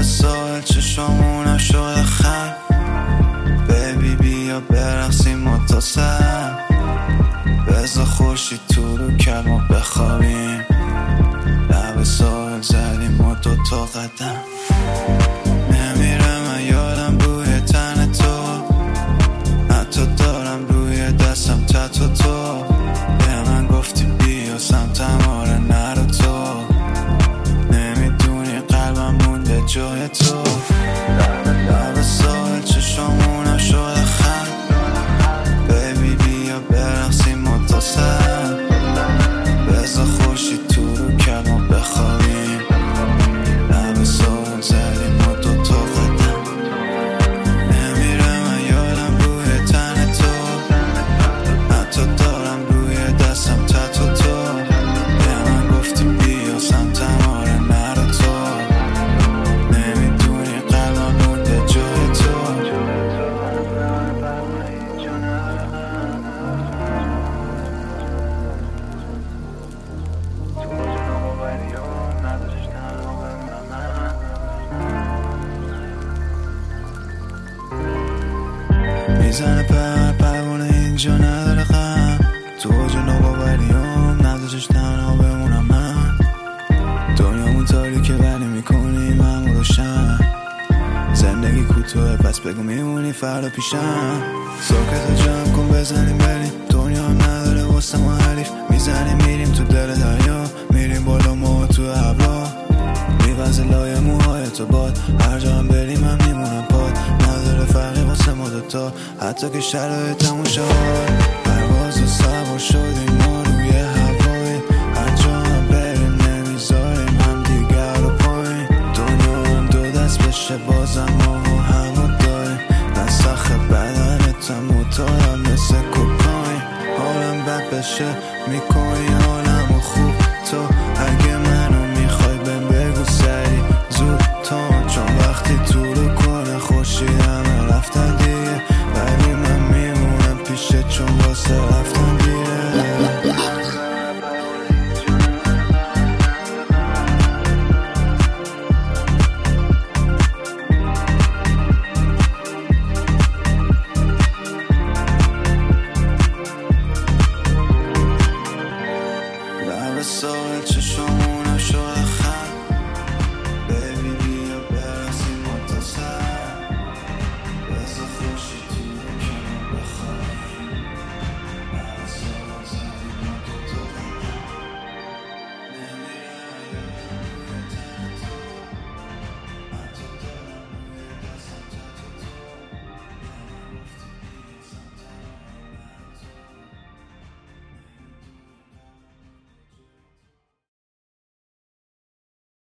لب ساحل چشامونم شده خم. بیبی بیا برقصیم متصل، بذار خورشید تو رو کرد ما بخوابیم. لب ساحل زدیم ما 2 قدم. نمیره من یادم بوی تن تو، حتی دارم روی دستم تتو تو. به من گفتی بیا سمتم آره نرو تو، نمیدونی قلبم مونده جای تو. لب ساحل چشامونم شده خم. بیبی بیا برقصیم متصل، بذار خورشید تو رو کرد ما بخوابیم. لب ساحل زدیم ما 2 قدم. نمیره من یادم بوی تن تو، حتی دارم روی دستم تتو تو. به من گفتی بیا سمتم آره نرو تو، نمیدونی قلبم مونده جای تو. میزنه پروانه اینجا نداره غم. تو اوج ناباوریام نذاشتش تنها بمونم من. دنیامون تاریکه ولی میکنیم همون روشن. زندگی کوتاه پس بگو میمونی فردا پیشم. ساکت جمع کن بزنیم بریم، دنیا هم نداره واسه ما حریف. میزنیم میریم تو دل دریا، میریم بالا ما تو ابرا. میوزه لای موهای تو باد، هر جا هم بریم هم میمونم پاد. نداره فرقی واسه ما دوتا حتی که شرایطمون شد. پرواز و سوار شدیم ما روی هوایی، هر جا هم بریم نمیذاریم هم دیگر رو پایین. دنیا هم 2 دست بشه بازم ما همو داریم. نسخ بدنتم مطالم مثل کوکاین. حالم بد بشه